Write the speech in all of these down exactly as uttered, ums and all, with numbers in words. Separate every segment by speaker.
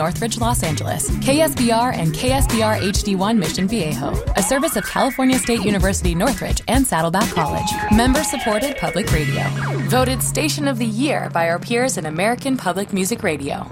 Speaker 1: Northridge, Los Angeles, K S B R and K S B R H D one Mission Viejo, a service of California State University Northridge and Saddleback College. Member-supported public radio. Voted Station of the Year by our peers in American Public Music Radio.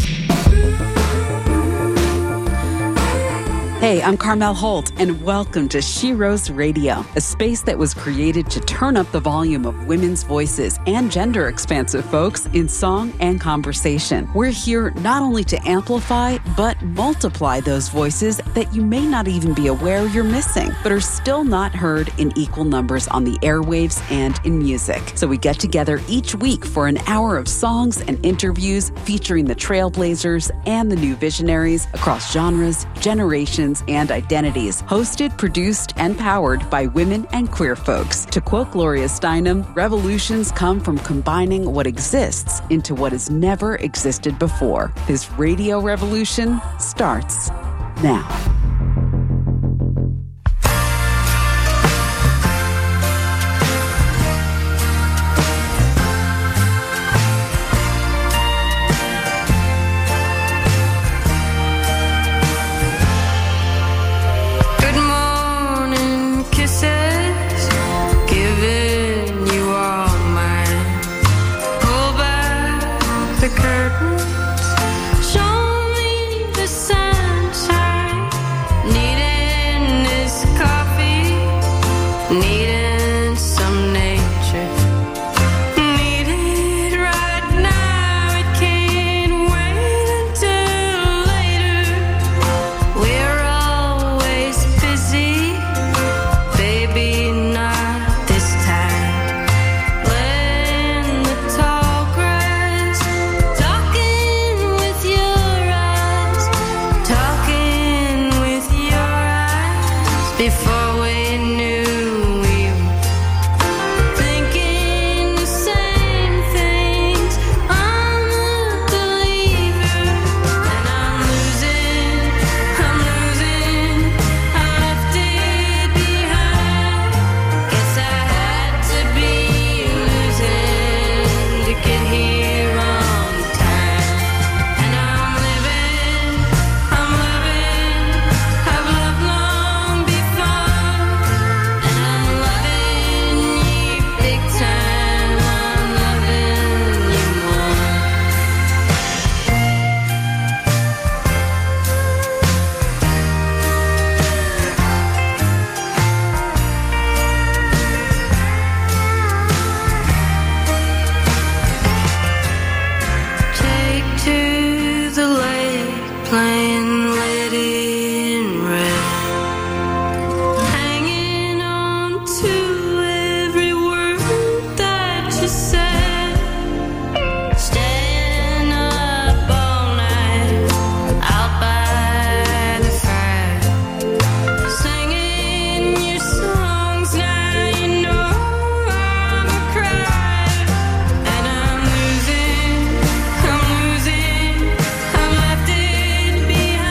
Speaker 2: Hey, I'm Carmel Holt, and welcome to She Rose Radio, a space that was created to turn up the volume of women's voices and gender-expansive folks in song and conversation. We're here not only to amplify, but multiply those voices that you may not even be aware you're missing, but are still not heard in equal numbers on the airwaves and in music. So we get together each week for an hour of songs and interviews featuring the trailblazers and the new visionaries across genres, generations, and identities. Hosted, produced, and powered by women and queer folks. To quote Gloria Steinem, revolutions come from combining what exists into what has never existed before. This radio revolution starts now.
Speaker 3: Behind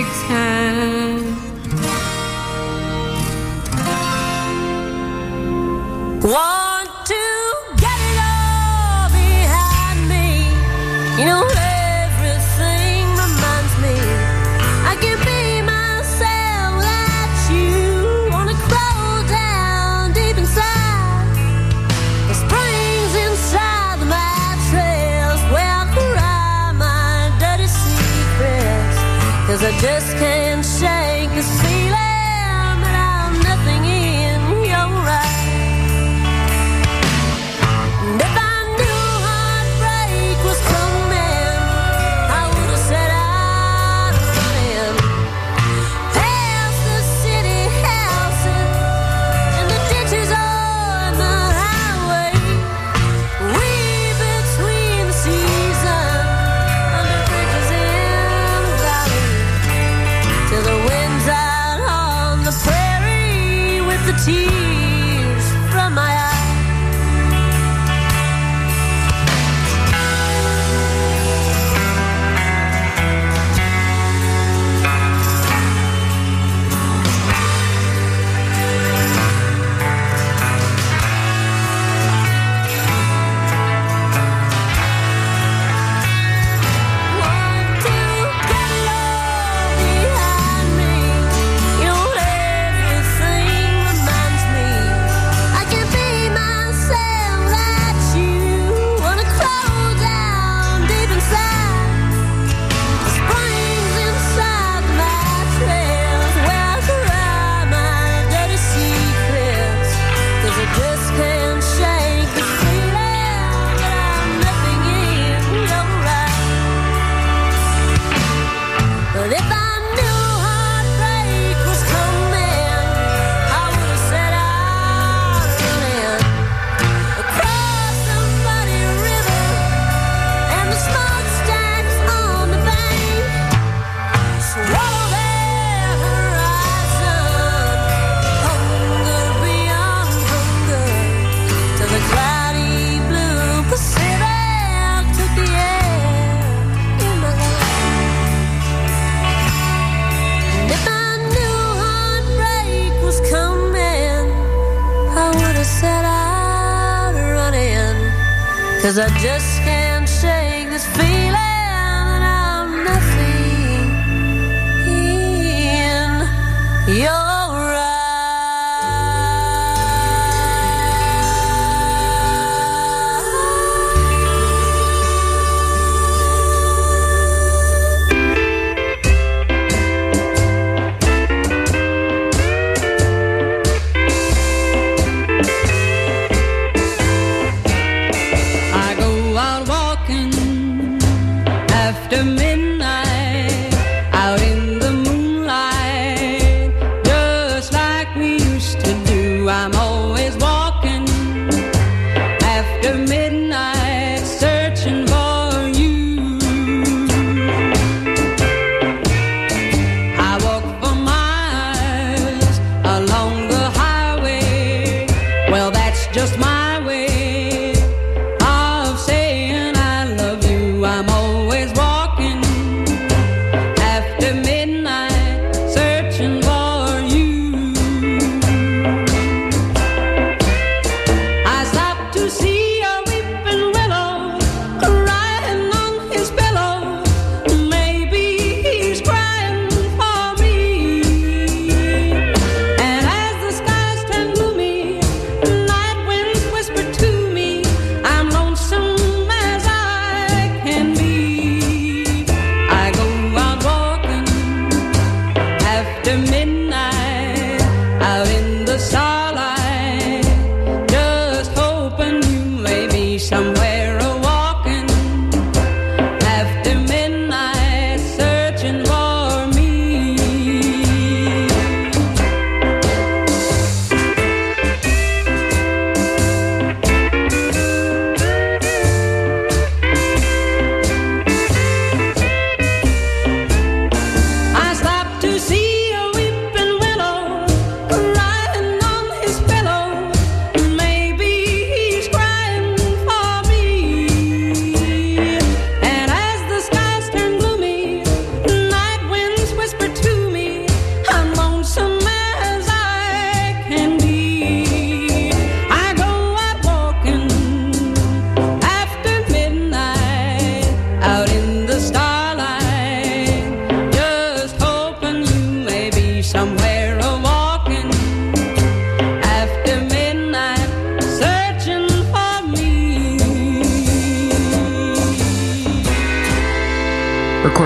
Speaker 3: big time. Want to get it all behind me. You know everything reminds me I can be myself that you wanna crawl down deep inside. The springs inside the mattress where I cry my dirty secrets. 'Cause I just can't shake this feeling that I'm nothing in your eyes. And if I knew heartbreak was coming, I would have set out running past the city houses and the ditches on the highway, way between the seasons, under bridges in the valley, till the wind's out on the prairie with the tears from my eyes. Want to get it all behind me. You know everything reminds me I can be myself that you wanna crawl down deep inside. The springs inside the mattress where I cry my dirty secrets. 'Cause I just can't shake the feeling that I'm nothing in your eyes. But if I knew heartbreak was coming, I would have set out running across the muddy river and the smokestacks on the bank. Swallow their horizon, hunger beyond hunger, till the cloudy blue Pacific took the air in my life. And if I knew heartbreak was coming, I would have set out running. 'Cause I just can't shake this feeling that I'm nothing in your
Speaker 4: I go out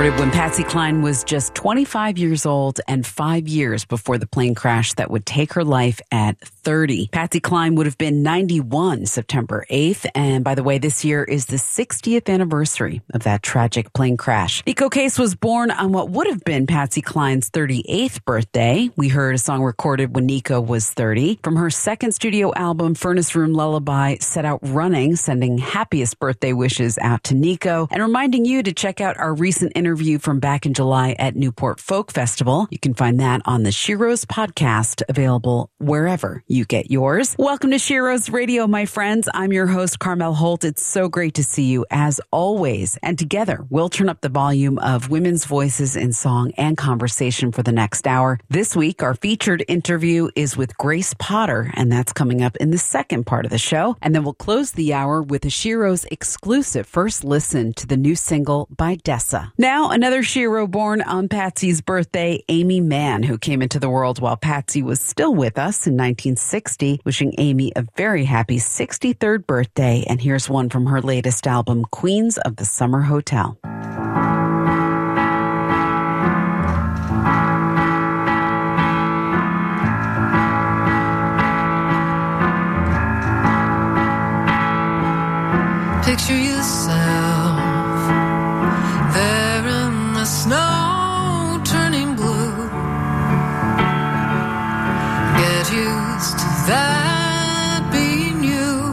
Speaker 2: recorded when Patsy Cline was just twenty-five years old and five years before the plane crash that would take her life at thirty. Patsy Cline would have been ninety-one September eighth. And by the way, this year is the sixtieth anniversary of that tragic plane crash. Nico Case was born on what would have been Patsy Cline's thirty-eighth birthday. We heard a song recorded when Nico was thirty. From her second studio album, Furnace Room Lullaby, Set Out Running, sending happiest birthday wishes out to Nico and reminding you to check out our recent interview from back in July at Newport Folk Festival. You can find that on the She Rose podcast, available wherever you get yours. Welcome to She Rose Radio, my friends. I'm your host, Carmel Holt. It's so great to see you as always. And together, we'll turn up the volume of women's voices in song and conversation for the next hour. This week, our featured interview is with Grace Potter, and that's coming up in the second part of the show. And then we'll close the hour with a She Rose exclusive first listen to the new single by Dessa. Now, another Shiro born on Patsy's birthday, Aimee Mann, who came into the world while Patsy was still with us in nineteen sixty. Wishing Amy a very happy sixty-third birthday. And here's one from her latest album, Queens of the Summer Hotel.
Speaker 4: Picture yourself there in the snow turning blue. Get used to that being you.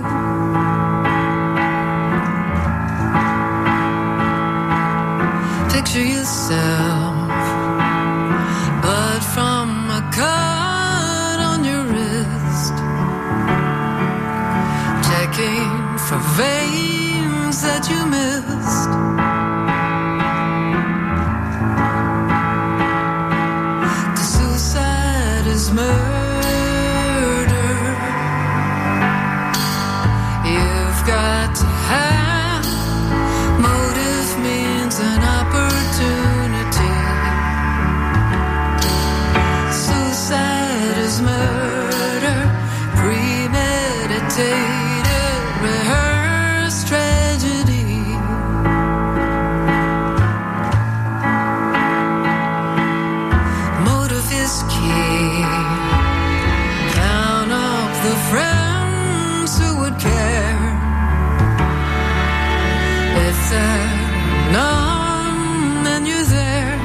Speaker 4: Picture yourself, but from a cut on your wrist, checking for veins that you missed. Cause suicide is murder. You've got to have motive, means, and opportunity. Suicide is murder, premeditated, rehearsed tragedy. Motive is key. Count up the friends who would care. If there are none, then you're there.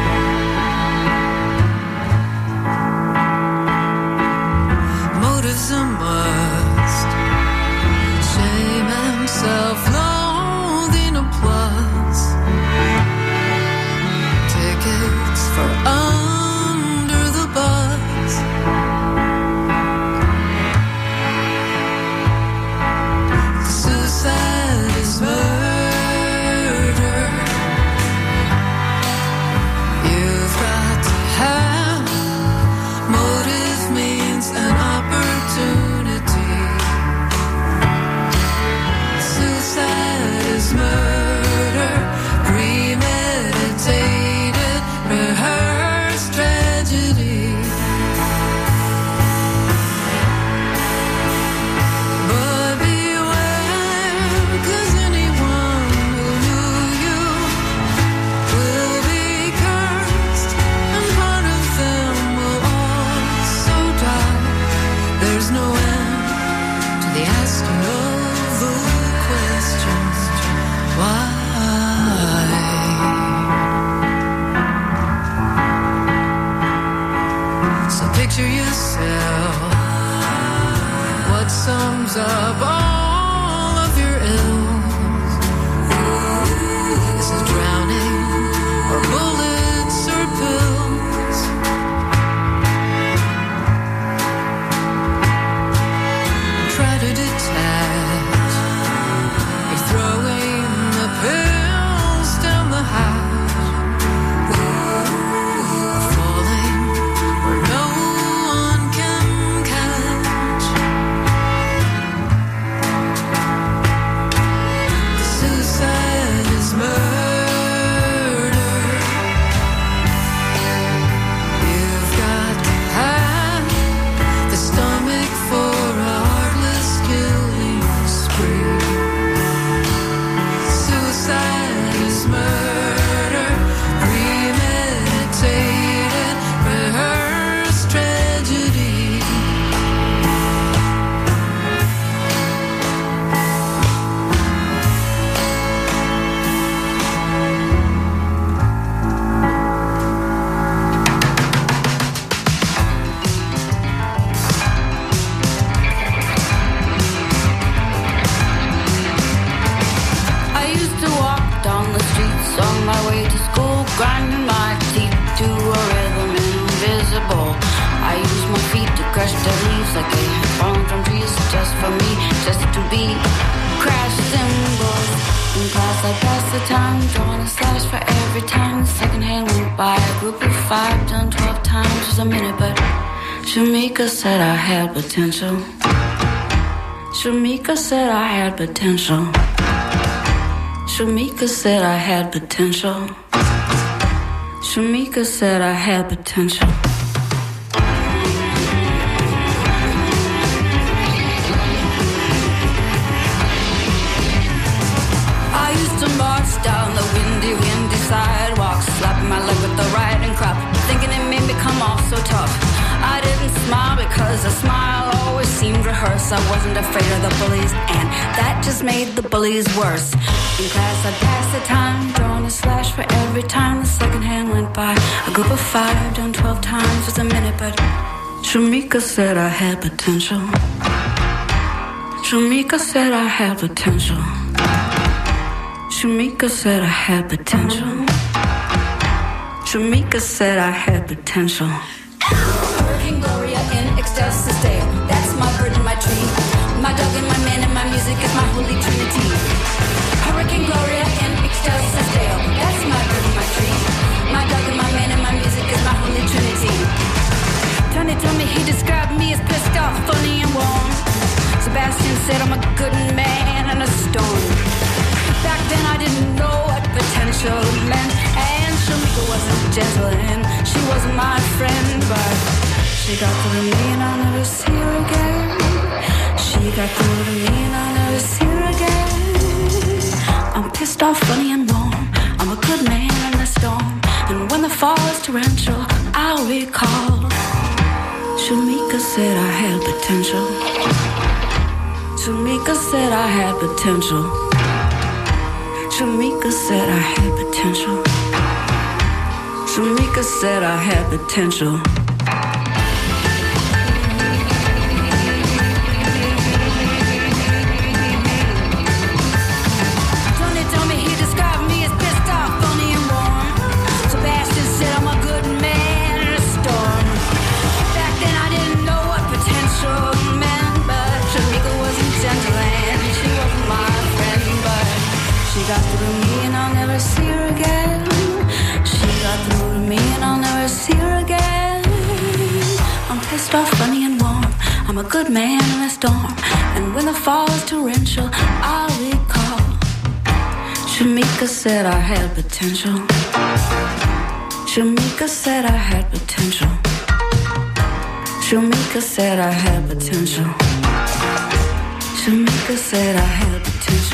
Speaker 4: Motives a must. Shame and self-loathing a plus. Tickets for under the bus. Suicide is murder. You've got to have motive, means, and opportunity. Suicide is murder, premeditated, rehearsed tragedy. But beware, 'cause anyone who knew you will be cursed, and part of them will also die. There's no end to the asking of the questions. Why? So picture yourself. What sums up all of your ills? Is it drowning, or bullets, or pills? Try to detach. You're throwing the pills down the hatch. Falling where no one can catch.
Speaker 5: invisible. I use my feet to crush the leaves like they had fallen from trees just for me, just to be crash cymbals. In class I passed the time, drawing a slash for every time the second hand went by. A group of five done twelve times was a minute, but Shamika said I had potential. Shamika said I had potential. Shamika said I had potential. Shamika said I had potential. I used to march down the windy, windy sidewalk, slapping my leg with the riding crop, thinking it made me come off so tough. I didn't smile because a smile always seemed rehearsed. I wasn't afraid of the bullies, and that just made the bullies worse. In class I passed the time, drawing a slash for every time the second hand went by. A group of five done twelve times was a minute, but Shamika said I had potential. Shamika said I had potential. Shamika said I had potential. Shamika said I had potential. Hurricane Gloria in Excelsis Dale. That's my bird and my tree. My dog and my man and my music is my holy trinity. Hurricane Gloria in Excelsis Dale. That's my bird and my tree. My dog and my man and my music is my holy trinity. Tony told me he described me as pissed off, funny and warm. Sebastian said I'm a good man in a storm. Back then I didn't know what potential meant, and Shamika wasn't gentle and she wasn't my friend, but she got through to me and I'll never see her again. She got through to me and I'll never see her again. I'm pissed off, funny and warm. I'm a good man in the storm, and when the fall is torrential, I'll recall Shamika said I had potential. Shamika said I had potential. Shamika said I had potential. Shamika said I had potential. Tony told me he described me as pissed off, funny and warm. Sebastian said I'm a good man in a storm. Back then I didn't know what potential meant, but Shamika wasn't gentle and she wasn't my friend, but she got through to me and I'll never see her again. She got through to me and I'll never see her again. I'm pissed off, funny and warm. I'm a good man in a storm, and when the fall is torrential, I'll recall Shamika said I had potential. Shamika said I had potential. Shamika said I had potential. Shamika said I had potential.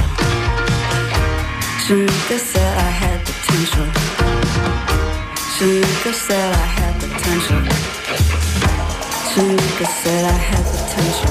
Speaker 5: Shamika said I had potential. Shamika said I had potential. Shamika said I had potential.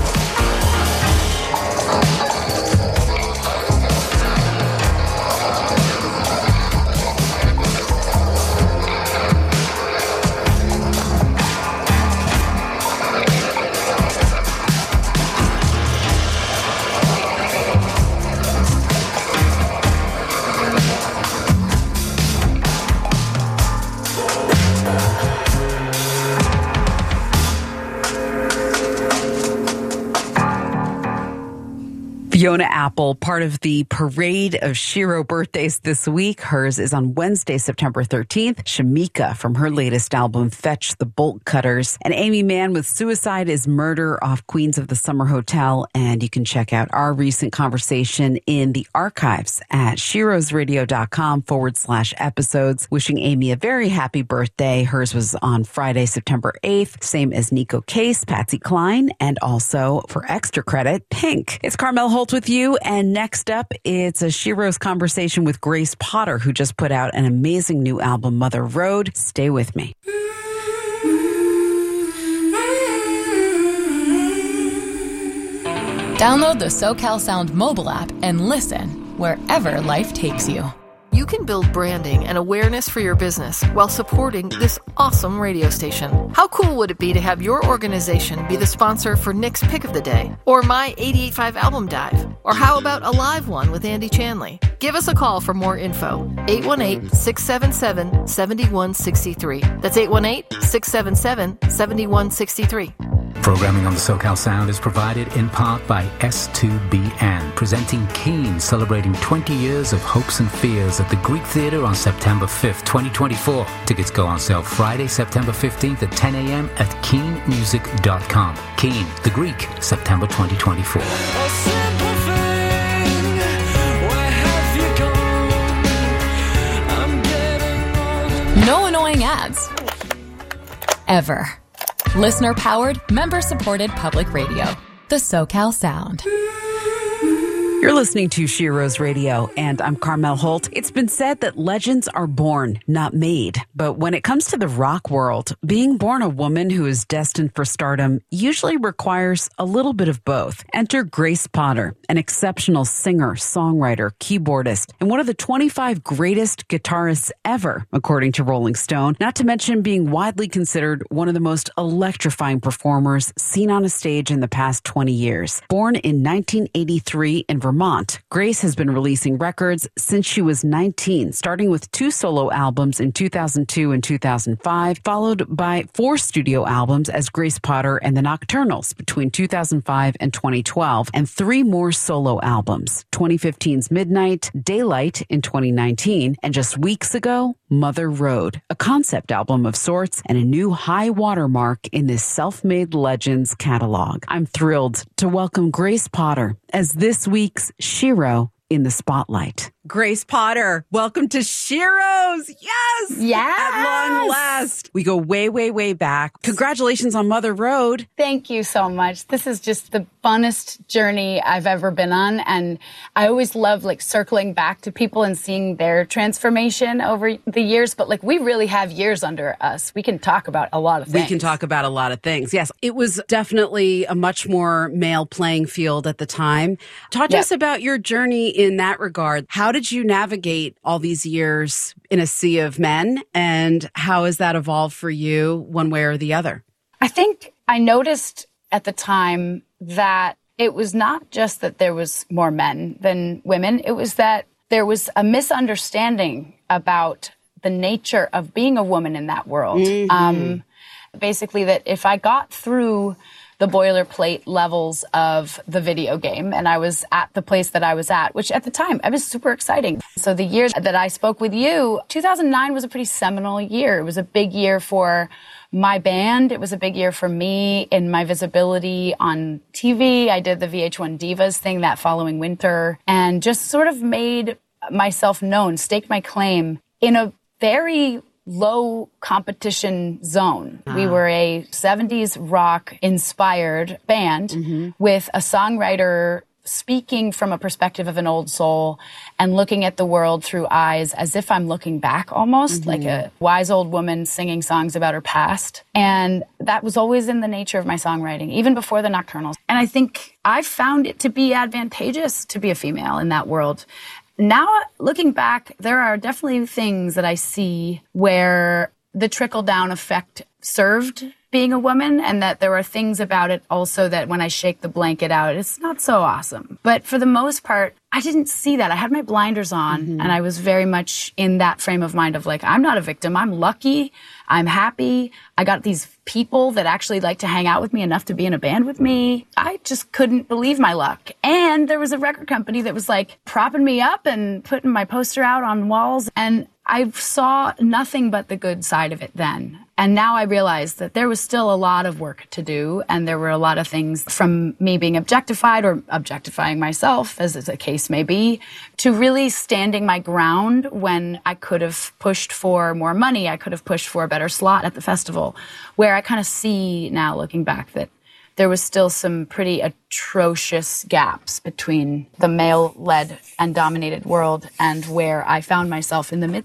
Speaker 2: Fiona Apple, part of the parade of Shiro birthdays this week. Hers is on Wednesday, September thirteenth. Shamika from her latest album, Fetch the Bolt Cutters. And Amy Mann with Suicide is Murder off Queens of the Summer Hotel. And you can check out our recent conversation in the archives at shirosradio.com forward slash episodes. Wishing Amy a very happy birthday. Hers was on Friday, September eighth. Same as Nico Case, Patsy Cline, and also for extra credit, Pink. It's Carmel Holt with you, and next up, it's a Shiro's conversation with Grace Potter, who just put out an amazing new album, Mother Road. Stay with me.
Speaker 1: Download the SoCal Sound mobile app and listen wherever life takes you.
Speaker 5: You
Speaker 4: you can build branding and awareness for your business while supporting this awesome radio station. How cool would it be to have your organization be the sponsor for Nick's Pick of the Day, or my eighty-eight point five Album Dive, or how about a live one with Andy Chanley? Give us a call for more info. eight one eight, six seven seven, seven one six three. That's eight one eight, six seven seven, seven one six three.
Speaker 6: Programming on the SoCal Sound is provided in part by S two B N, presenting Keane, celebrating twenty years of hopes and fears at the Greek Theatre on September fifth, twenty twenty-four. Tickets go on sale Friday, September fifteenth at ten a.m. at keen music dot com. Keane, the Greek, September twenty twenty-four.
Speaker 1: No annoying ads. Ever. Listener-powered, member-supported public radio. The SoCal Sound.
Speaker 2: You're listening to She Rose Radio, and I'm Carmel Holt. It's been said that legends are born, not made. But when it comes to the rock world, being born a woman who is destined for stardom usually requires a little bit of both. Enter Grace Potter, an exceptional singer, songwriter, keyboardist, and one of the twenty-five greatest guitarists ever, according to Rolling Stone, not to mention being widely considered one of the most electrifying performers seen on a stage in the past twenty years. Born in nineteen eighty-three in Vermont, Grace has been releasing records since she was nineteen, starting with two solo albums in two thousand two and two thousand five, followed by four studio albums as Grace Potter and the Nocturnals between two thousand five and twenty twelve, and three more solo albums, twenty fifteen's Midnight, Daylight in twenty nineteen, and just weeks ago, Mother Road, a concept album of sorts and a new high watermark in this self-made legends catalog. I'm thrilled to welcome Grace Potter as this week's Shiro in the Spotlight. Grace Potter, welcome to She Rose. Yes!
Speaker 7: Yes!
Speaker 2: At long last. We go way, way, way back. Congratulations on Mother Road.
Speaker 7: Thank you so much. This is just the funnest journey I've ever been on. And I always love like circling back to people and seeing their transformation over the years. But like we really have years under us. We can talk about a lot of things.
Speaker 2: We can talk about a lot of things. Yes. It was definitely a much more male playing field at the time. Talk to
Speaker 7: Yep.
Speaker 2: us about your journey in that regard. How did you navigate all these years in a sea of men, and how has that evolved for you one way or the other?
Speaker 7: I think I noticed at the time that it was not just that there was more men than women. It was that there was a misunderstanding about the nature of being a woman in that world.
Speaker 2: Mm-hmm.
Speaker 7: Um, basically that if I got through the boilerplate levels of the video game, and I was at the place that I was at, which at the time, it was super exciting. So the year that I spoke with you, two thousand nine was a pretty seminal year. It was a big year for my band. It was a big year for me in my visibility on T V. I did the V H one Divas thing that following winter and just sort of made myself known, staked my claim in a very low competition zone.
Speaker 2: Ah.
Speaker 7: We were a seventies rock inspired band
Speaker 2: Mm-hmm.
Speaker 7: with a songwriter speaking from a perspective of an old soul and looking at the world through eyes as if I'm looking back almost,
Speaker 2: Mm-hmm.
Speaker 7: like a wise old woman singing songs about her past. And that was always in the nature of my songwriting, even before the Nocturnals. And I think I found it to be advantageous to be a female in that world. Now, looking back, there are definitely things that I see where the trickle-down effect served being a woman, and that there are things about it also that when I shake the blanket out, it's not so awesome. But for the most part, I didn't see that. I had my blinders on,
Speaker 2: Mm-hmm.
Speaker 7: and I was very much in that frame of mind of like, I'm not a victim. I'm lucky. I'm happy. I got these people that actually like to hang out with me enough to be in a band with me. I just couldn't believe my luck. And there was a record company that was like propping me up and putting my poster out on walls. And I saw nothing but the good side of it then. And now I realize that there was still a lot of work to do. And there were a lot of things from me being objectified or objectifying myself, as the case may be, to really standing my ground when I could have pushed for more money. I could have pushed for a better slot at the festival, where I kind of see now looking back that there was still some pretty atrocious gaps between the male-led and dominated world and where I found myself in the midst of it.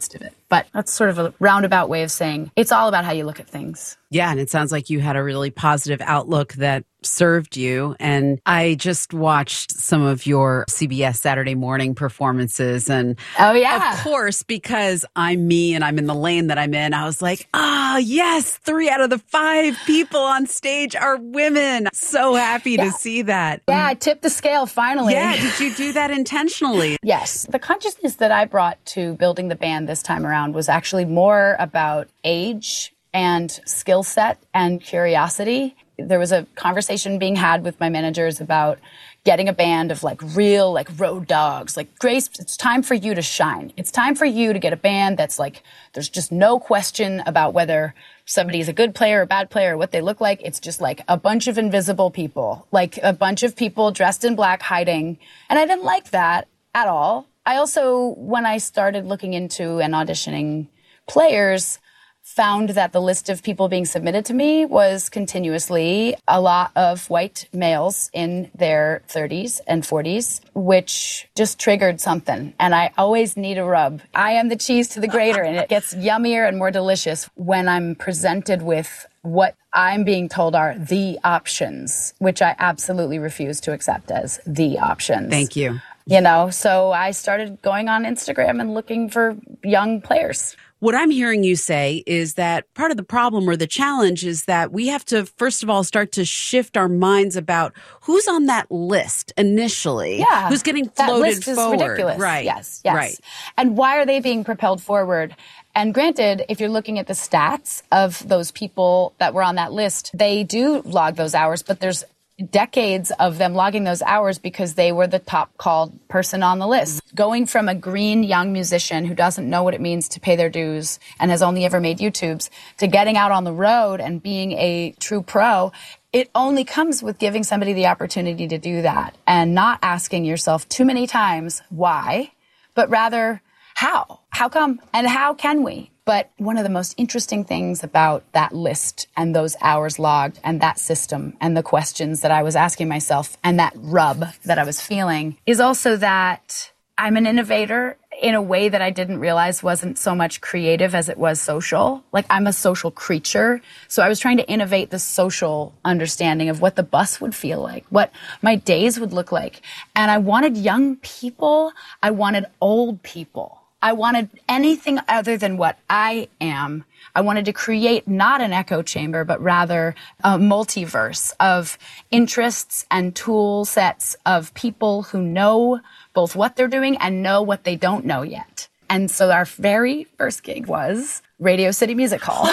Speaker 7: But that's sort of a roundabout way of saying it's all about how you look at things.
Speaker 2: Yeah, and it sounds like you had a really positive outlook that served you. And I just watched some of your C B S Saturday morning performances. And
Speaker 7: oh, yeah.
Speaker 2: Of course, because I'm me and I'm in the lane that I'm in, I was like, ah, oh, yes, three out of the five people on stage are women. So happy yeah. to see that.
Speaker 7: Yeah, I tipped the scale finally.
Speaker 2: Yeah, did you do that intentionally?
Speaker 7: Yes. The consciousness that I brought to building the band this time around was actually more about age and skill set and curiosity. There was a conversation being had with my managers about getting a band of like real, like road dogs. Like, Grace, it's time for you to shine. It's time for you to get a band that's like, there's just no question about whether somebody is a good player or a bad player or what they look like. It's just like a bunch of invisible people, like a bunch of people dressed in black hiding. And I didn't like that at all. I also, when I started looking into and auditioning players, found that the list of people being submitted to me was continuously a lot of white males in their thirties and forties, which just triggered something. And I always need a rub. I am the cheese to the grater, and it gets yummier and more delicious when I'm presented with what I'm being told are the options, which I absolutely refuse to accept as the options.
Speaker 2: Thank you.
Speaker 7: You know, so I started going on Instagram and looking for young players.
Speaker 2: What I'm hearing you say is that part of the problem or the challenge is that we have to, first of all, start to shift our minds about who's on that list initially.
Speaker 7: Yeah.
Speaker 2: Who's getting floated
Speaker 7: that list is
Speaker 2: forward.
Speaker 7: Ridiculous.
Speaker 2: Right.
Speaker 7: Yes. Yes.
Speaker 2: Right.
Speaker 7: And why are they being propelled forward? And granted, if you're looking at the stats of those people that were on that list, they do log those hours, but there's decades of them logging those hours because they were the top called person on the list. Going from a green young musician who doesn't know what it means to pay their dues and has only ever made YouTubes to getting out on the road and being a true pro, it only comes with giving somebody the opportunity to do that and not asking yourself too many times why, but rather how? How come? And how can we? But one of the most interesting things about that list and those hours logged and that system and the questions that I was asking myself and that rub that I was feeling is also that I'm an innovator in a way that I didn't realize wasn't so much creative as it was social. Like, I'm a social creature. So I was trying to innovate the social understanding of what the bus would feel like, what my days would look like. And I wanted young people. I wanted old people. I wanted anything other than what I am. I wanted to create not an echo chamber, but rather a multiverse of interests and tool sets of people who know both what they're doing and know what they don't know yet. And so our very first gig was Radio City Music Hall.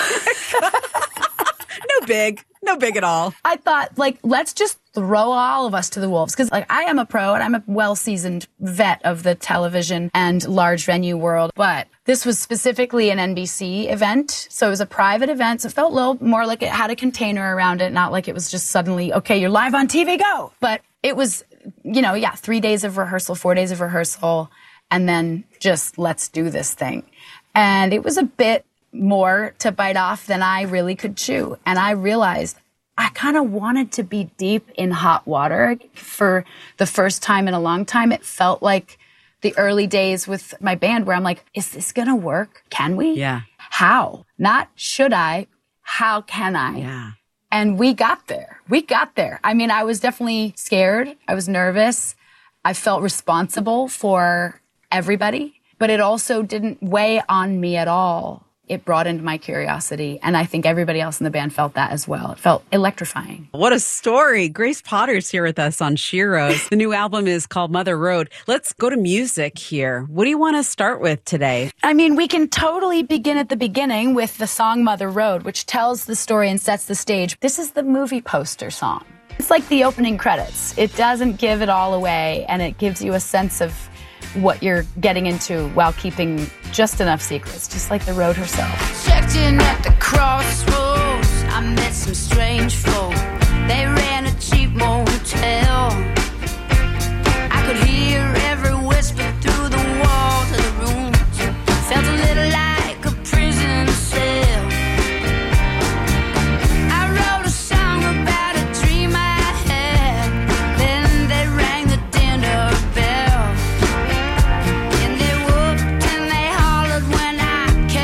Speaker 2: No big. No big at all.
Speaker 7: I thought, like, let's just throw all of us to the wolves. Because, like, I am a pro and I'm a well-seasoned vet of the television and large venue world. But this was specifically an N B C event. So it was a private event. So it felt a little more like it had a container around it, not like it was just suddenly, okay, you're live on T V, go. But it was, you know, yeah, three days of rehearsal, four days of rehearsal, and then just let's do this thing. And it was a bit more to bite off than I really could chew. And I realized I kind of wanted to be deep in hot water for the first time in a long time. It felt like the early days with my band where I'm like, is this going to work? Can we?
Speaker 2: Yeah.
Speaker 7: How? Not should I? How can I?
Speaker 2: Yeah.
Speaker 7: And we got there. We got there. I mean, I was definitely scared. I was nervous. I felt responsible for everybody, but it also didn't weigh on me at all. It broadened my curiosity, and I think everybody else in the band felt that as well. It felt electrifying.
Speaker 2: What a story. Grace Potter's here with us on She Rose. The new album is called Mother Road. Let's go to music here. What do you want to start with today?
Speaker 7: I mean, we can totally begin at the beginning with the song Mother Road, which tells the story and sets the stage. This is the movie poster song. It's like the opening credits. It doesn't give it all away, and it gives you a sense of what you're getting into while keeping just enough secrets, just like the road herself.
Speaker 5: Checked in at the crossroads, I met some strange folk. They ran a cheap motel. I could hear every whisper through the walls of the room. Felt a little like a prison cell. I wrote a song about a dream I had. Then they rang the dinner bell. And they whooped and they hollered when I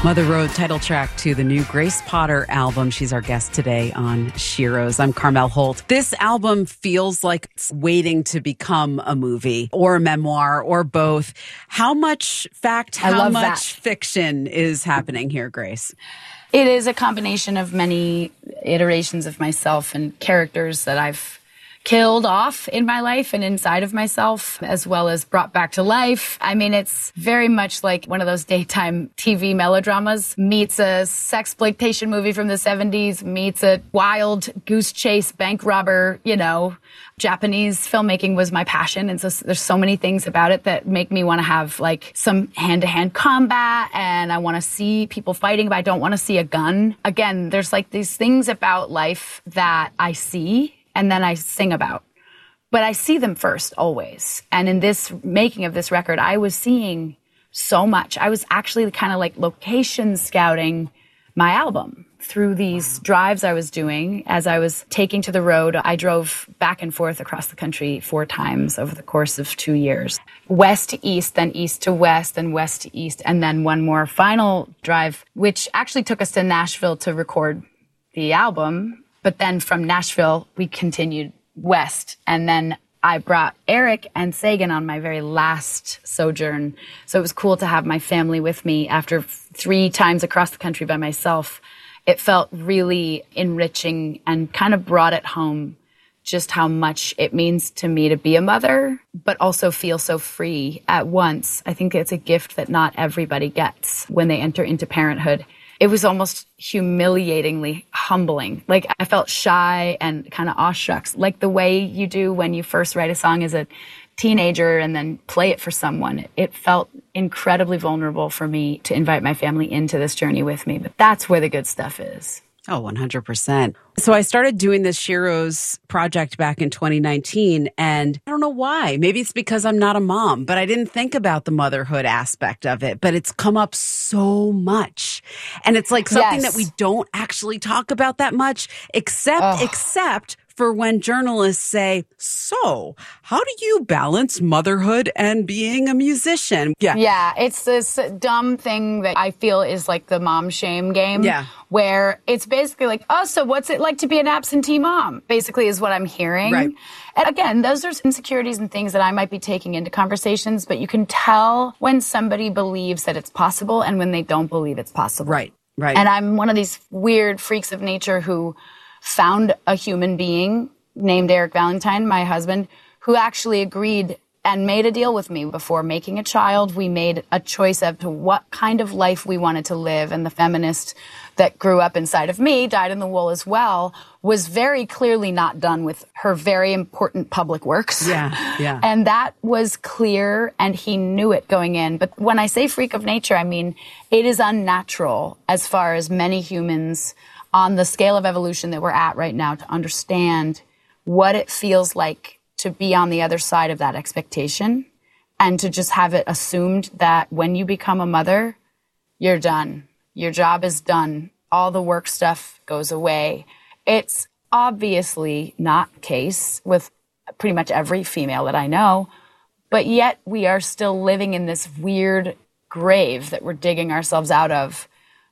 Speaker 2: Mother Road, title track to the new Grace Potter album. She's our guest today on Sheroes. I'm Carmel Holt. This album feels like it's waiting to become a movie or a memoir or both. How much fact,
Speaker 7: I
Speaker 2: how
Speaker 7: love
Speaker 2: much
Speaker 7: that.
Speaker 2: fiction is happening here, Grace?
Speaker 7: It is a combination of many iterations of myself and characters that I've killed off in my life and inside of myself, as well as brought back to life. I mean, it's very much like one of those daytime T V melodramas meets a sexploitation movie from the seventies, meets a wild goose chase bank robber, you know. Japanese filmmaking was my passion, and so there's so many things about it that make me want to have like some hand-to-hand combat, and I want to see people fighting, but I don't want to see a gun. Again, there's like these things about life that I see and then I sing about. But I see them first, always. And in this making of this record, I was seeing so much. I was actually kind of like location scouting my album through these drives I was doing as I was taking to the road. I drove back and forth across the country four times over the course of two years. West to east, then east to west, then west to east, and then one more final drive, which actually took us to Nashville to record the album. But then from Nashville, we continued west. And then I brought Eric and Sagan on my very last sojourn. So it was cool to have my family with me after three times across the country by myself. It felt really enriching and kind of brought it home just how much it means to me to be a mother, but also feel so free at once. I think it's a gift that not everybody gets when they enter into parenthood. It was almost humiliatingly humbling. Like, I felt shy and kind of awestruck, like the way you do when you first write a song as a teenager and then play it for someone. It felt incredibly vulnerable for me to invite my family into this journey with me. But that's where the good stuff is.
Speaker 2: Oh, one hundred percent. So I started doing this Sheroes project back in twenty nineteen, and I don't know why. Maybe it's because I'm not a mom, but I didn't think about the motherhood aspect of it. But it's come up so much. And it's like something
Speaker 7: Yes.
Speaker 2: that we don't actually talk about that much, except,
Speaker 7: Ugh.
Speaker 2: except for when journalists say, so how do you balance motherhood and being a musician? Yeah.
Speaker 7: Yeah, it's this dumb thing that I feel is like the mom shame game.
Speaker 2: Yeah.
Speaker 7: Where it's basically like, oh, so what's it like to be an absentee mom? Basically is what I'm hearing.
Speaker 2: Right.
Speaker 7: And again, those are insecurities and things that I might be taking into conversations, but you can tell when somebody believes that it's possible and when they don't believe it's possible.
Speaker 2: Right, right.
Speaker 7: And I'm one of these weird freaks of nature who found a human being named Eric Valentine, my husband, who actually agreed and made a deal with me before making a child. We made a choice as to what kind of life we wanted to live. And the feminist that grew up inside of me, dyed in the wool as well, was very clearly not done with her very important public works.
Speaker 2: Yeah, yeah.
Speaker 7: And that was clear, and he knew it going in. But when I say freak of nature, I mean, it is unnatural as far as many humans on the scale of evolution that we're at right now to understand what it feels like to be on the other side of that expectation and to just have it assumed that when you become a mother, you're done. Your job is done. All the work stuff goes away. It's obviously not the case with pretty much every female that I know, but yet we are still living in this weird grave that we're digging ourselves out of,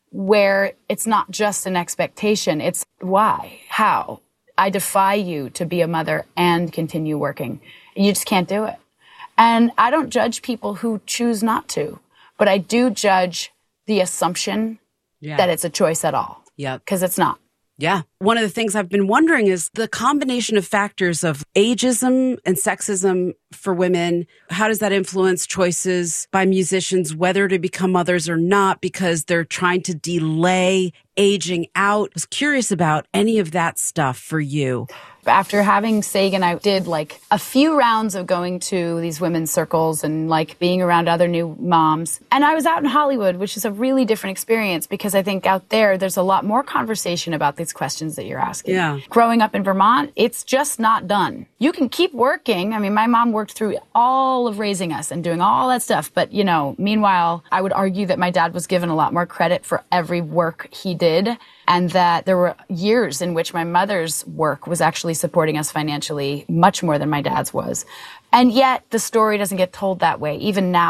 Speaker 7: where it's not just an expectation. It's why, how. I defy you to be a mother and continue working. You just can't do it. And I don't judge people who choose not to, but I do judge the assumption
Speaker 2: Yeah.
Speaker 7: that it's a choice at all.
Speaker 2: Yep.
Speaker 7: Because it's not.
Speaker 2: Yeah. One of the things I've been wondering is the combination of factors of ageism and sexism for women. How does that influence choices by musicians, whether to become mothers or not, because they're trying to delay aging out? I was curious about any of that stuff for you.
Speaker 7: After having Sagan, I did like a few rounds of going to these women's circles and like being around other new moms. And I was out in Hollywood, which is a really different experience because I think out there, there's a lot more conversation about these questions that you're asking.
Speaker 2: Yeah.
Speaker 7: Growing up in Vermont, it's just not done. You can keep working. I mean, my mom worked through all of raising us and doing all that stuff. But, you know, meanwhile, I would argue that my dad was given a lot more credit for every work he did. And that there were years in which my mother's work was actually supporting us financially much more than my dad's was. And yet the story doesn't get told that way, even now.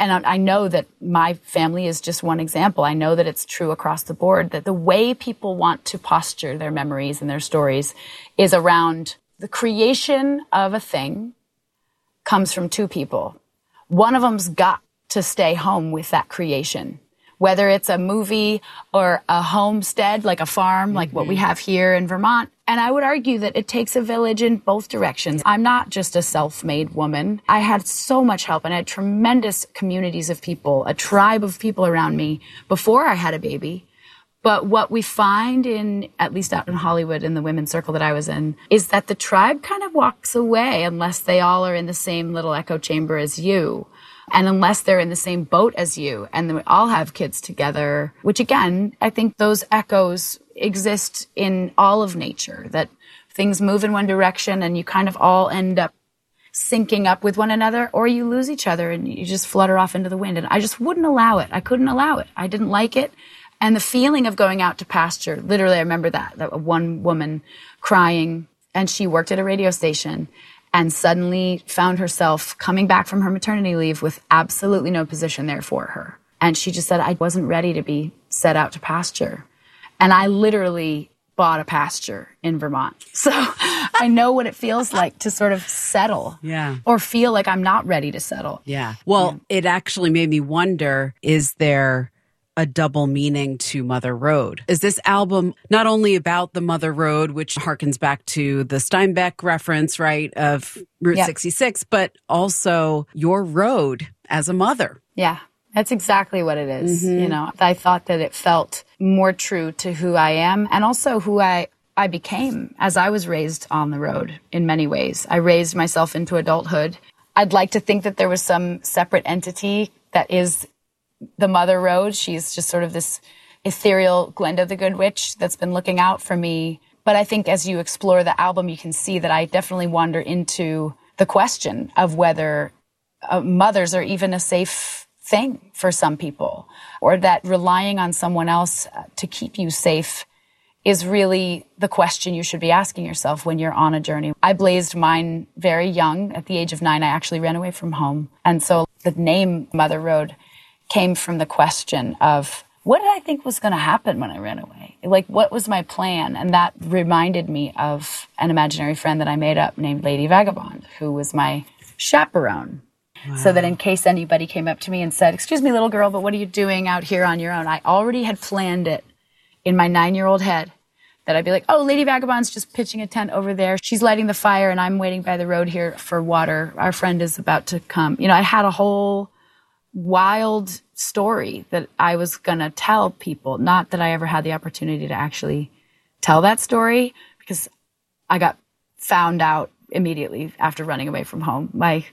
Speaker 7: and I I know that my family is just one example. I know that it's true across the board, that the way people want to posture their memories and their stories is around the creation of a thing comes from two people. One of them's got to stay home with that creation, whether it's a movie or a homestead, like a farm, like what we have here in Vermont. And I would argue that it takes a village in both directions. I'm not just a self-made woman. I had so much help, and I had tremendous communities of people, a tribe of people around me before I had a baby. But what we find in, at least out in Hollywood, in the women's circle that I was in, is that the tribe kind of walks away unless they all are in the same little echo chamber as you. And unless they're in the same boat as you, and then we all have kids together, which again, I think those echoes exist in all of nature, that things move in one direction and you kind of all end up syncing up with one another, or you lose each other and you just flutter off into the wind. And I just wouldn't allow it. I couldn't allow it. I didn't like it. And the feeling of going out to pasture, literally, I remember that, that one woman crying, and she worked at a radio station and suddenly found herself coming back from her maternity leave with absolutely no position there for her. And she just said, I wasn't ready to be set out to pasture. And I literally bought a pasture in Vermont. So I know what it feels like to sort of settle.
Speaker 2: Yeah.
Speaker 7: Or feel like I'm not ready to settle.
Speaker 2: Yeah. Well, yeah. It actually made me wonder, is there a double meaning to Mother Road? Is this album not only about the Mother Road, which harkens back to the Steinbeck reference, right, of Route yep. sixty-six, but also your road as a mother?
Speaker 7: Yeah, that's exactly what it is.
Speaker 2: Mm-hmm.
Speaker 7: You know, I thought that it felt more true to who I am and also who I, I became as I was raised on the road in many ways. I raised myself into adulthood. I'd like to think that there was some separate entity that is the Mother Road. She's just sort of this ethereal Glenda the Good Witch that's been looking out for me. But I think as you explore the album, you can see that I definitely wander into the question of whether uh, mothers are even a safe thing for some people, or that relying on someone else to keep you safe is really the question you should be asking yourself when you're on a journey. I blazed mine very young. At the age of nine, I actually ran away from home. And so the name Mother Road came from the question of, what did I think was going to happen when I ran away? Like, what was my plan? And that reminded me of an imaginary friend that I made up named Lady Vagabond, who was my chaperone. Wow. So that in case anybody came up to me and said, excuse me, little girl, but what are you doing out here on your own? I already had planned it in my nine-year-old head that I'd be like, oh, Lady Vagabond's just pitching a tent over there. She's lighting the fire and I'm waiting by the road here for water. Our friend is about to come. You know, I had a whole wild story that I was going to tell people. Not that I ever had the opportunity to actually tell that story, because I got found out immediately after running away from home. My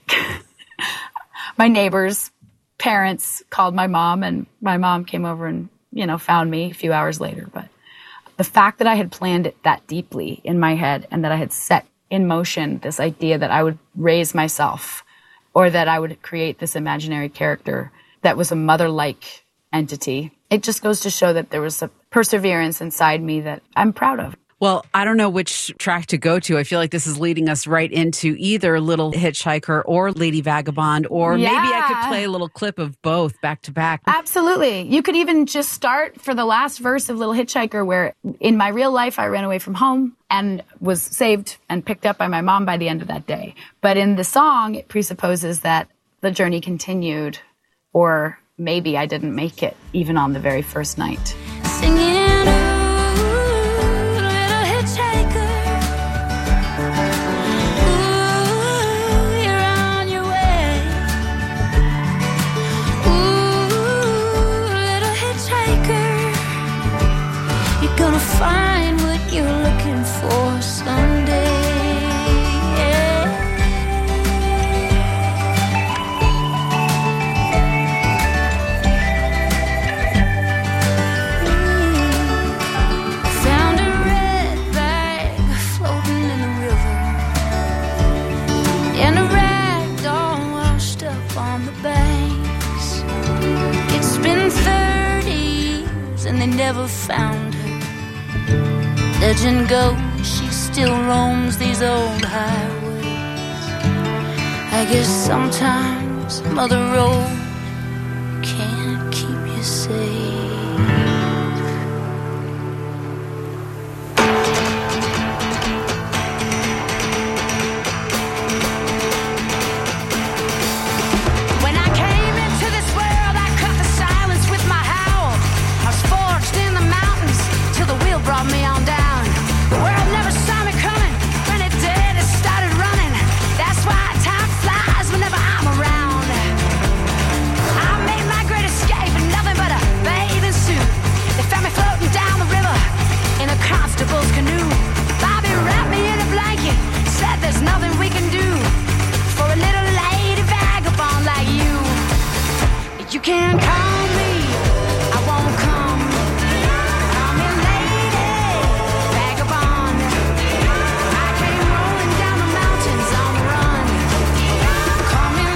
Speaker 7: my neighbors' parents called my mom, and my mom came over and, you know, found me a few hours later. But the fact that I had planned it that deeply in my head, and that I had set in motion this idea that I would raise myself, or that I would create this imaginary character that was a mother-like entity. It just goes to show that there was a perseverance inside me that I'm proud of.
Speaker 2: Well, I don't know which track to go to. I feel like this is leading us right into either Little Hitchhiker or Lady Vagabond, or
Speaker 7: yeah.
Speaker 2: maybe I could play a little clip of both back to back.
Speaker 7: Absolutely. You could even just start for the last verse of Little Hitchhiker, where in my real life, I ran away from home and was saved and picked up by my mom by the end of that day. But in the song, it presupposes that the journey continued, or maybe I didn't make it even on the very first night.
Speaker 3: Singing, little hitchhiker, ooh, you're on your way. Ooh, little hitchhiker, you're gonna find what you're looking for someday. They never found her. Legend goes she still roams these old highways. I guess sometimes Mother Road can't keep you safe.
Speaker 5: When I came into this world, I cut the silence with my howl. I was forged in the mountains till the wheel brought me on down. The world never saw me coming. When it did, it started running. That's why time flies whenever I'm around. I made my great escape in nothing but a bathing suit. They found me floating down the river in a constable's canoe. Bobby wrapped me in a blanket, said there's nothing we can do for a little lady vagabond like you. You can call me, I won't come. Call me lady vagabond. I came rolling down the mountains on the run. Call me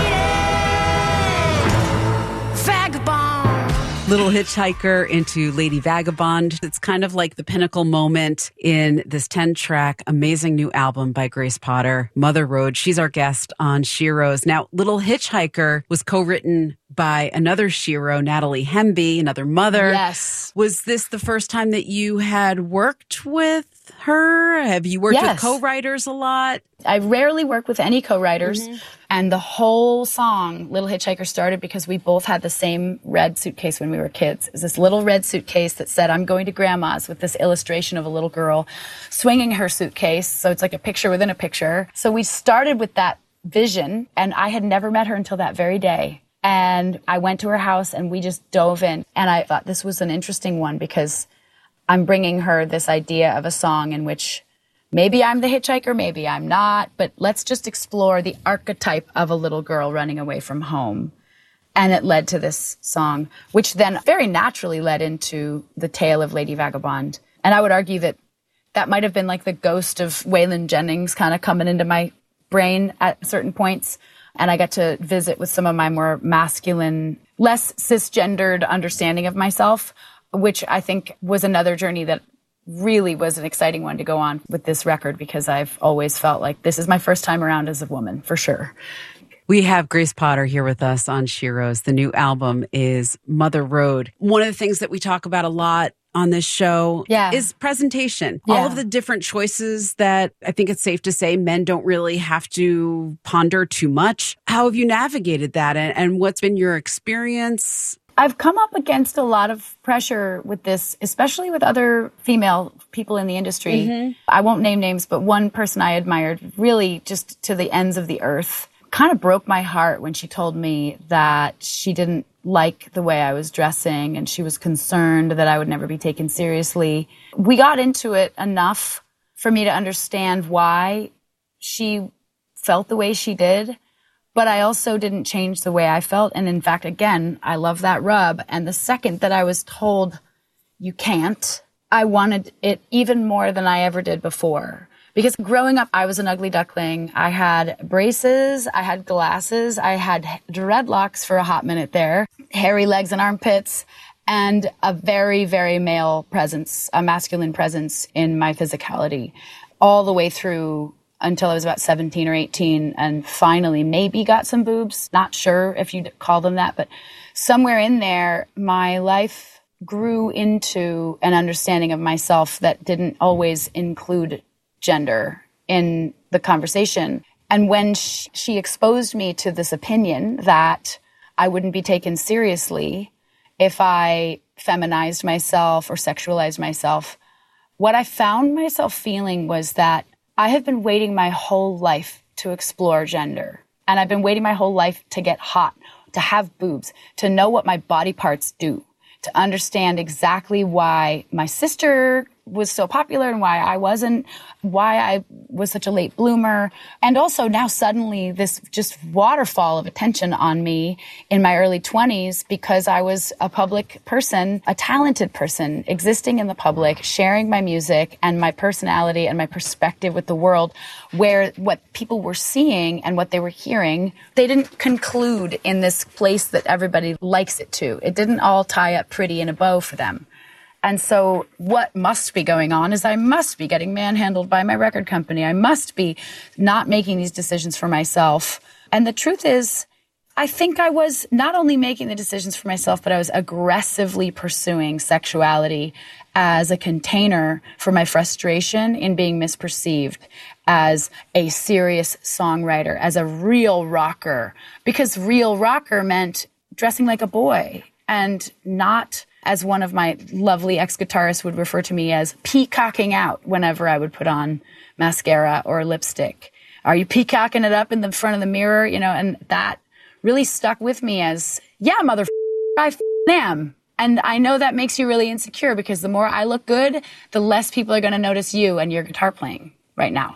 Speaker 5: lady vagabond.
Speaker 2: Little Hitchhiker into Lady Vagabond. It's kind of like the pinnacle moment in this ten-track amazing new album by Grace Potter, Mother Road. She's our guest on Sheroes. Now, Little Hitchhiker was co-written by another Shero, Natalie Hemby, another mother.
Speaker 7: Yes.
Speaker 2: Was this the first time that you had worked with her? Have you worked
Speaker 7: Yes.
Speaker 2: with co-writers a lot?
Speaker 7: I rarely work with any co-writers. And the whole song, Little Hitchhiker, started because we both had the same red suitcase when we were kids. It was this little red suitcase that said, I'm going to grandma's, with this illustration of a little girl swinging her suitcase. So it's like a picture within a picture. So we started with that vision, and I had never met her until that very day. And I went to her house and we just dove in. And I thought this was an interesting one because I'm bringing her this idea of a song in which maybe I'm the hitchhiker, maybe I'm not, but let's just explore the archetype of a little girl running away from home. And it led to this song, which then very naturally led into the tale of Lady Vagabond. And I would argue that that might have been like the ghost of Waylon Jennings kind of coming into my brain at certain points. And I got to visit with some of my more masculine, less cisgendered understanding of myself, which I think was another journey that really was an exciting one to go on with this record, because I've always felt like this is my first time around as a woman, for sure.
Speaker 2: We have Grace Potter here with us on Sheroes. The new album is Mother Road. One of the things that we talk about a lot on this show
Speaker 7: Yeah.
Speaker 2: is presentation.
Speaker 7: Yeah.
Speaker 2: All of the different choices that I think it's safe to say men don't really have to ponder too much. How have you navigated that, and, and what's been your experience?
Speaker 7: I've come up against a lot of pressure with this, especially with other female people in the industry.
Speaker 2: Mm-hmm.
Speaker 7: I won't name names, but one person I admired really just to the ends of the earth kind of broke my heart when she told me that she didn't like the way I was dressing and she was concerned that I would never be taken seriously. We got into it enough for me to understand why she felt the way she did. But I also didn't change the way I felt. And in fact, again, I love that rub. And the second that I was told you can't, I wanted it even more than I ever did before. Because growing up, I was an ugly duckling. I had braces, I had glasses, I had dreadlocks for a hot minute there, hairy legs and armpits, and a very, very male presence, a masculine presence in my physicality all the way through until I was about seventeen or eighteen, and finally maybe got some boobs. Not sure if you'd call them that, but somewhere in there, my life grew into an understanding of myself that didn't always include gender in the conversation. And when she, she exposed me to this opinion that I wouldn't be taken seriously if I feminized myself or sexualized myself, what I found myself feeling was that I have been waiting my whole life to explore gender. And I've been waiting my whole life to get hot, to have boobs, to know what my body parts do, to understand exactly why my sister was so popular and why I wasn't, why I was such a late bloomer. And also now suddenly this just waterfall of attention on me in my early twenties because I was a public person, a talented person, existing in the public, sharing my music and my personality and my perspective with the world, where what people were seeing and what they were hearing, they didn't conclude in this place that everybody likes it to. It didn't all tie up pretty in a bow for them. And so what must be going on is I must be getting manhandled by my record company. I must be not making these decisions for myself. And the truth is, I think I was not only making the decisions for myself, but I was aggressively pursuing sexuality as a container for my frustration in being misperceived as a serious songwriter, as a real rocker, because real rocker meant dressing like a boy and not, as one of my lovely ex-guitarists would refer to me as, peacocking out whenever I would put on mascara or lipstick. Are you peacocking it up in the front of the mirror? You know, and that really stuck with me as, yeah, mother, I f- am. And I know that makes you really insecure because the more I look good, the less people are going to notice you and your guitar playing right now.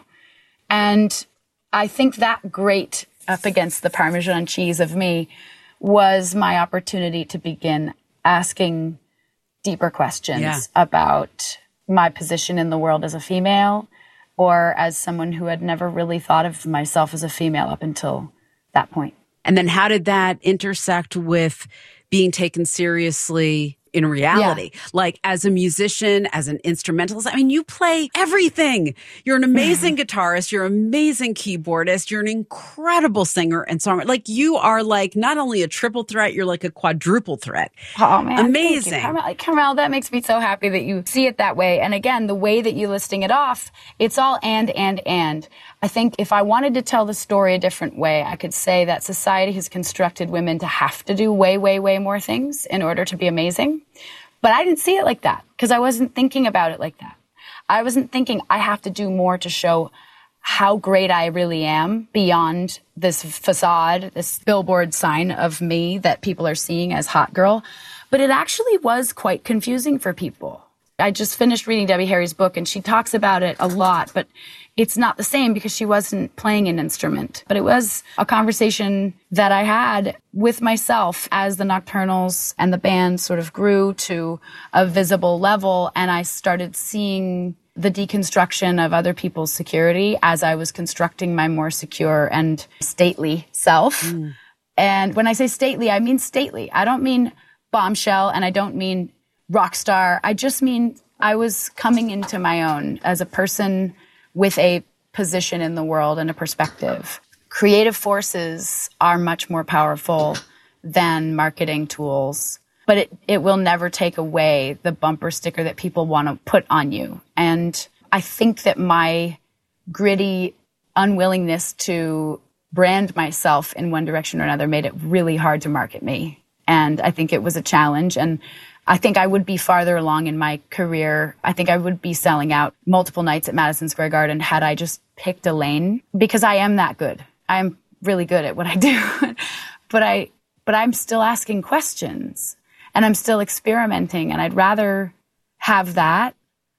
Speaker 7: And I think that grate up against the Parmesan cheese of me was my opportunity to begin asking deeper questions yeah. about my position in the world as a female or as someone who had never really thought of myself as a female up until that point.
Speaker 2: And then how did that intersect with being taken seriously in reality? Yeah. Like as a musician, as an instrumentalist, I mean, you play everything. You're an amazing guitarist. You're an amazing keyboardist. You're an incredible singer and songwriter. Like you are like not only a triple threat, you're like a quadruple threat.
Speaker 7: Oh man.
Speaker 2: Amazing.
Speaker 7: Carmel, Carmel, that makes me so happy that you see it that way. And again, the way that you're listing it off, it's all and, and, and. I think if I wanted to tell the story a different way, I could say that society has constructed women to have to do way, way, way more things in order to be amazing. But I didn't see it like that because I wasn't thinking about it like that. I wasn't thinking I have to do more to show how great I really am beyond this facade, this billboard sign of me that people are seeing as hot girl. But it actually was quite confusing for people. I just finished reading Debbie Harry's book and she talks about it a lot, but it's not the same because she wasn't playing an instrument. But it was a conversation that I had with myself as the Nocturnals and the band sort of grew to a visible level. And I started seeing the deconstruction of other people's security as I was constructing my more secure and stately self. Mm. And when I say stately, I mean stately. I don't mean bombshell and I don't mean rock star. I just mean I was coming into my own as a person with a position in the world and a perspective. Creative forces are much more powerful than marketing tools, but it, it will never take away the bumper sticker that people want to put on you. And I think that my gritty unwillingness to brand myself in one direction or another made it really hard to market me. And I think it was a challenge. And I think I would be farther along in my career. I think I would be selling out multiple nights at Madison Square Garden had I just picked a lane because I am that good. I'm really good at what I do. but I, but I'm still asking questions and I'm still experimenting. And I'd rather have that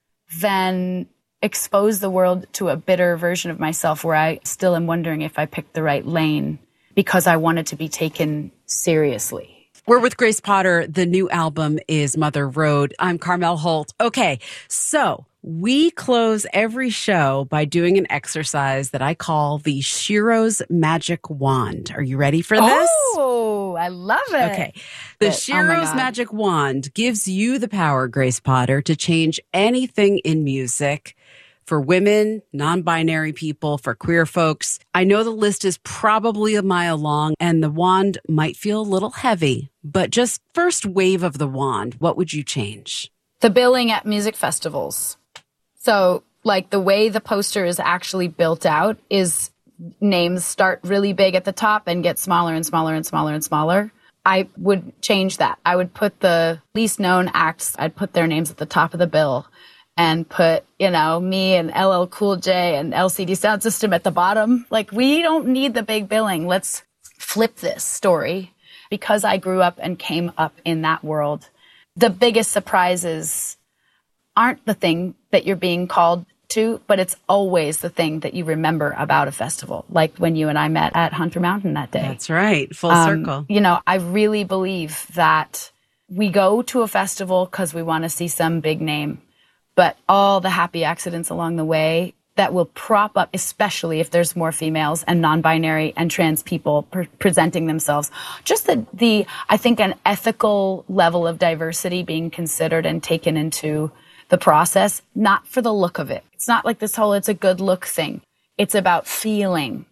Speaker 7: than expose the world to a bitter version of myself where I still am wondering if I picked the right lane because I wanted to be taken seriously.
Speaker 2: We're with Grace Potter. The new album is Mother Road. I'm Carmel Holt. Okay, so we close every show by doing an exercise that I call the Shiro's Magic Wand. Are you ready for this?
Speaker 7: Oh, I love it.
Speaker 2: Okay. The
Speaker 7: but,
Speaker 2: Shiro's
Speaker 7: oh
Speaker 2: Magic Wand gives you the power, Grace Potter, to change anything in music for women, non-binary people, for queer folks. I know the list is probably a mile long and the wand might feel a little heavy, but just first wave of the wand, what would you change?
Speaker 7: The billing at music festivals. So like the way the poster is actually built out is names start really big at the top and get smaller and smaller and smaller and smaller. I would change that. I would put the least known acts, I'd put their names at the top of the bill. And put, you know, me and L L Cool J and L C D Sound System at the bottom. Like, we don't need the big billing. Let's flip this story. Because I grew up and came up in that world, the biggest surprises aren't the thing that you're being called to, but it's always the thing that you remember about a festival. Like when you and I met at Hunter Mountain that day.
Speaker 2: That's right. Full
Speaker 7: um,
Speaker 2: circle.
Speaker 7: You know, I really believe that we go to a festival because we want to see some big name. But all the happy accidents along the way that will prop up, especially if there's more females and non-binary and trans people pre- presenting themselves. Just the, the, I think, an ethical level of diversity being considered and taken into the process, not for the look of it. It's not like this whole, it's a good look thing. It's about feeling.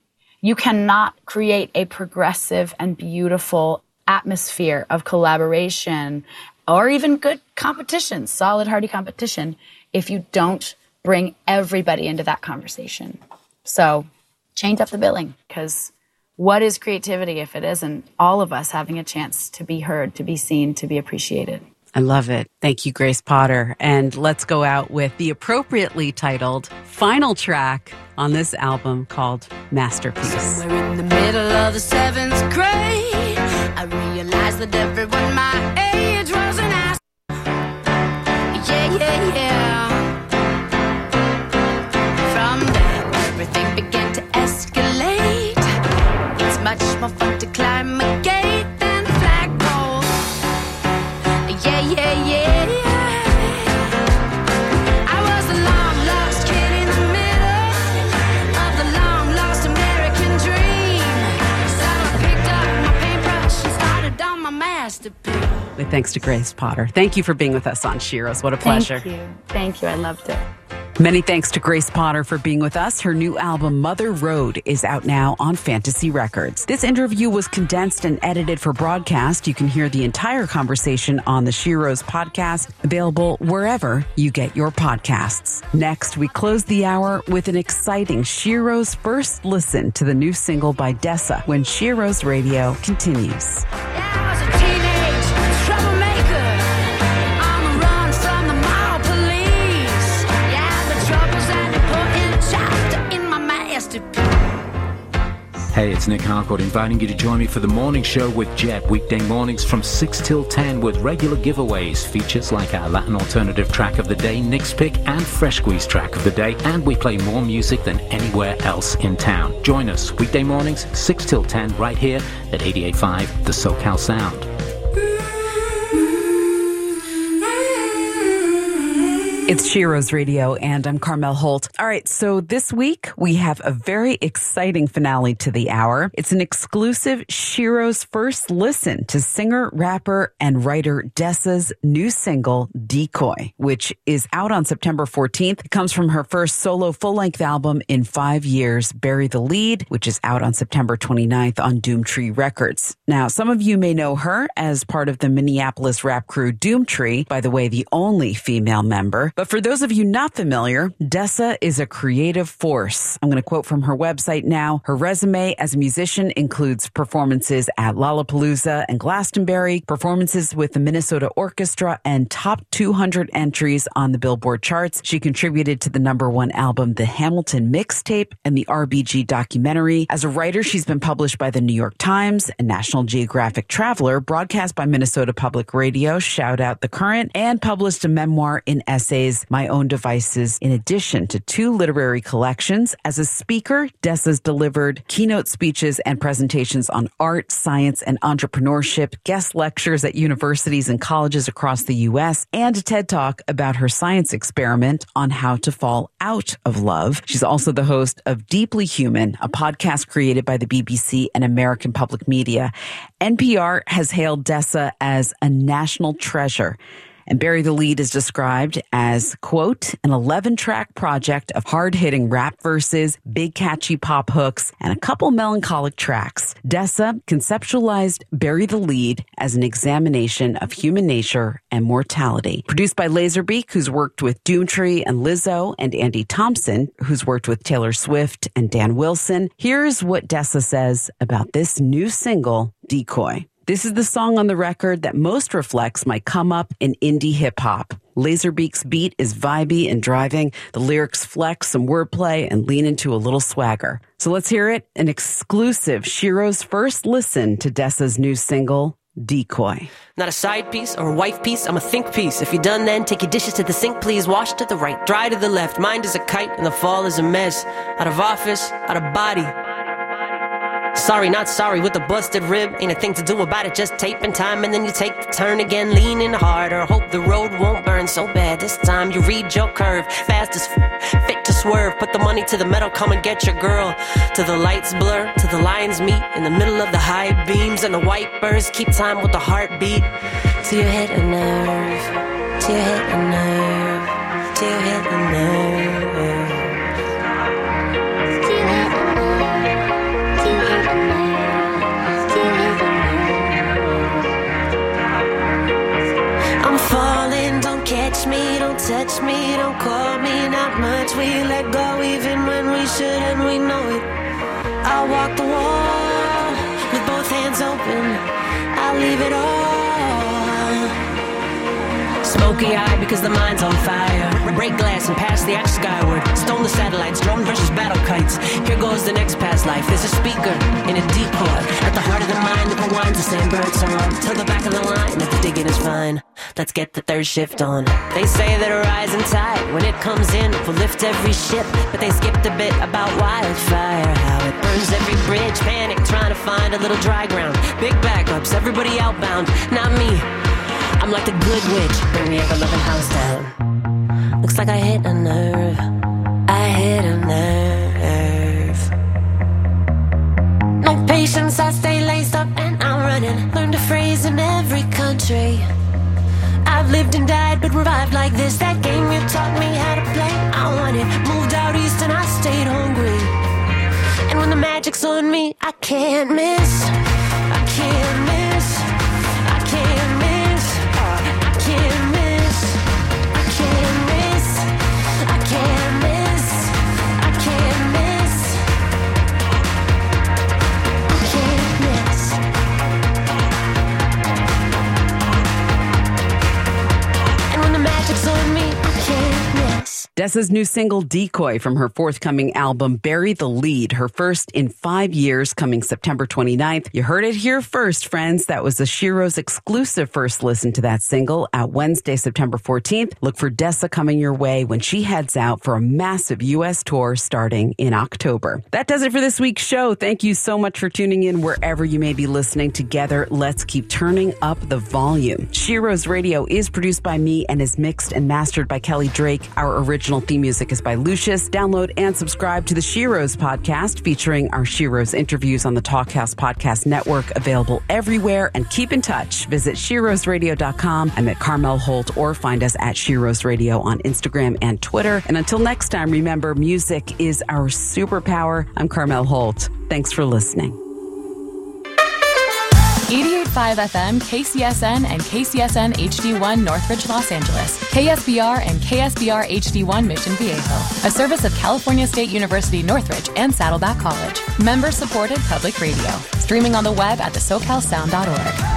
Speaker 7: You cannot create a progressive and beautiful atmosphere of collaboration or even good competition, solid, hearty competition, if you don't bring everybody into that conversation. So change up the billing, because what is creativity if it isn't all of us having a chance to be heard, to be seen, to be appreciated?
Speaker 2: I love it. Thank you, Grace Potter. And let's go out with the appropriately titled final track on this album called Masterpiece.
Speaker 5: Somewhere in the middle of the seventh grade, I realized that everyone my age was an ass. Yeah, yeah, yeah. From there, everything began to escalate. It's much more fun to climb a gate than flagpole. Yeah, yeah, yeah, yeah. I was a long lost kid in the middle of the long lost American dream. So I picked up my paintbrush and started on my masterpiece.
Speaker 2: With thanks to Grace Potter. Thank you for being with us on Shiro's. What a pleasure.
Speaker 7: Thank you. Thank you. I loved it.
Speaker 2: Many thanks to Grace Potter for being with us. Her new album, Mother Road, is out now on Fantasy Records. This interview was condensed and edited for broadcast. You can hear the entire conversation on the Shiro's podcast, available wherever you get your podcasts. Next, we close the hour with an exciting Shiro's first listen to the new single by Dessa when Shiro's Radio continues.
Speaker 5: Yeah, I was a teenage troublemaker on the run from the mob police. Yeah, the troubles that they put in a chapter in my masterpiece.
Speaker 6: Hey, it's Nick Harcourt inviting you to join me for the morning show with Jet, weekday mornings from six till ten with regular giveaways, features like our Latin alternative track of the day, Nick's Pick, and Fresh Squeeze track of the day, and we play more music than anywhere else in town. Join us weekday mornings, six till ten, right here at eighty-eight point five, the SoCal Sound.
Speaker 2: It's Shiro's Radio, and I'm Carmel Holt. All right, so this week we have a very exciting finale to the hour. It's an exclusive Shiro's first listen to singer, rapper, and writer Dessa's new single, Decoy, which is out on September fourteenth. It comes from her first solo full-length album in five years, Bury the Lead, which is out on September twenty-ninth on Doomtree Records. Now, some of you may know her as part of the Minneapolis rap crew Doomtree, by the way, the only female member. But for those of you not familiar, Dessa is a creative force. I'm going to quote from her website now. Her resume as a musician includes performances at Lollapalooza and Glastonbury, performances with the Minnesota Orchestra, and top two hundred entries on the Billboard charts. She contributed to the number one album, The Hamilton Mixtape, and the R B G documentary. As a writer, she's been published by the New York Times and National Geographic Traveler, broadcast by Minnesota Public Radio, shout out The Current, and published a memoir in essays, My Own Devices, in addition to two literary collections. As a speaker, Dessa's delivered keynote speeches and presentations on art, science, and entrepreneurship, guest lectures at universities and colleges across the U S, and a TED Talk about her science experiment on how to fall out of love. She's also the host of Deeply Human, a podcast created by the B B C and American Public Media. N P R has hailed Dessa as a national treasure. And Bury the Lead is described as, quote, an eleven-track project of hard-hitting rap verses, big catchy pop hooks, and a couple melancholic tracks. Dessa conceptualized Bury the Lead as an examination of human nature and mortality. Produced by Laserbeak, who's worked with Doomtree and Lizzo, and Andy Thompson, who's worked with Taylor Swift and Dan Wilson. Here's what Dessa says about this new single, Decoy. This is the song on the record that most reflects my come up in indie hip hop. Laserbeak's beat is vibey and driving. The lyrics flex some wordplay and lean into a little swagger. So let's hear it. An exclusive Shiro's first listen to Dessa's new single, Decoy.
Speaker 8: Not a side piece or a wife piece, I'm a think piece. If you're done then, take your dishes to the sink, please. Wash to the right, dry to the left. Mind is a kite and the fall is a mess. Out of office, out of body. Sorry, not sorry, with a busted rib. Ain't a thing to do about it, just tape and time. And then you take the turn again, leaning harder. Hope the road won't burn so bad this time. You read your curve, fast as f- fit to swerve. Put the money to the metal, come and get your girl. To the lights blur, to the lions meet. In the middle of the high beams and the wipers. Keep time with the heartbeat. Till you hit a nerve, till you hit a nerve, till you hit a nerve. catch me, don't touch me, don't call me, not much. We let go even when we should and we know it. I'll walk the wall with both hands open. I'll leave it all. Smoky eye because the mind's on fire. Break glass and pass the axe skyward. Stone the satellites, drone versus battle kites. Here goes the next past life. There's a speaker in a decoy. At the heart of the mind that rewinds the same bird song. Till the back of the line, if the digging is fine. Let's get the third shift on. They say that a rising tide, when it comes in, will lift every ship. But they skipped a bit about wildfire. How it burns every bridge. Panic trying to find a little dry ground. Big backups, everybody outbound. Not me. I'm like the good witch, bring the ever-loving house down. Looks like I hit a nerve. I hit a nerve. No patience, I stay laced up and I'm running. Learned a phrase in every country. I've lived and died but revived like this. That game you taught me how to play, I won it. Moved out east and I stayed hungry. And when the magic's on me, I can't miss. I can't miss. I can't miss.
Speaker 2: Dessa's new single, Decoy, from her forthcoming album, Bury the Lead, her first in five years, coming September twenty-ninth. You heard it here first, friends. That was the Shiro's exclusive first listen to that single at Wednesday, September fourteenth. Look for Dessa coming your way when she heads out for a massive U S tour starting in October. That does it for this week's show. Thank you so much for tuning in wherever you may be listening. Together, let's keep turning up the volume. Shiro's Radio is produced by me and is mixed and mastered by Kelly Drake. Our original theme music is by Lucius. Download and subscribe to the Shiro's podcast featuring our Shiro's interviews on the Talkhouse Podcast Network, available everywhere. And keep in touch. Visit shiros radio dot com. I'm at Carmel Holt, or find us at Shiro's Radio on Instagram and Twitter. And until next time, remember, music is our superpower. I'm Carmel Holt. Thanks for listening.
Speaker 1: eighty-eight point five F M, K C S N, and K C S N H D one Northridge, Los Angeles. K S B R and K S B R H D one Mission Viejo. A service of California State University Northridge and Saddleback College. Member-supported public radio. Streaming on the web at the socal sound dot org.